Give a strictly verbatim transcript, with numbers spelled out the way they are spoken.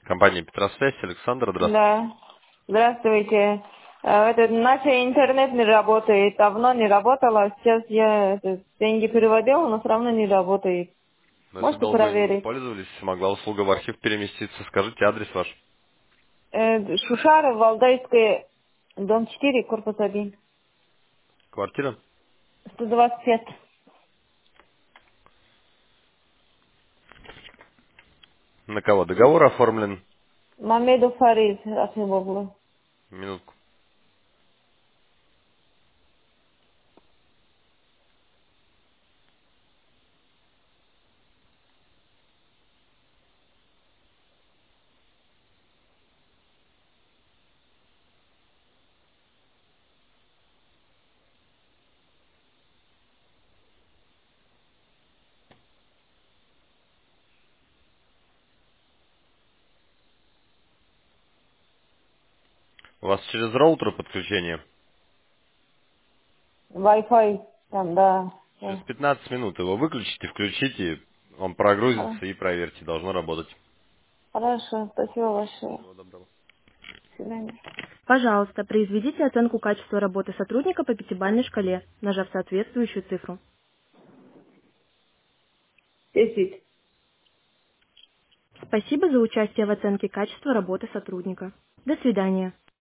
Компания Петросвязь, Александр, здравствуйте. Да. Здравствуйте. Э, Это, наш интернет не работает. Давно не работало. Сейчас я это, деньги переводила, но все равно не работает. Но если Можете долго им не проверить? пользовались, могла услуга в архив переместиться. Скажите адрес ваш. Э, Шушара, Валдайская, дом четыре, корпус один. Квартира? сто двадцать пять. На кого договор оформлен? Мамедов Фарид, Ахимоглу. Минутку. У вас через роутер подключение? Wi-Fi там, да. Через Да. пятнадцать минут его выключите, включите, он Хоро- прогрузится и проверьте, должно работать. Хорошо, спасибо большое. Всего доброго. До свидания. Пожалуйста, произведите оценку качества работы сотрудника по пятибалльной шкале, нажав соответствующую цифру. Десять. Спасибо за участие в оценке качества работы сотрудника. До свидания.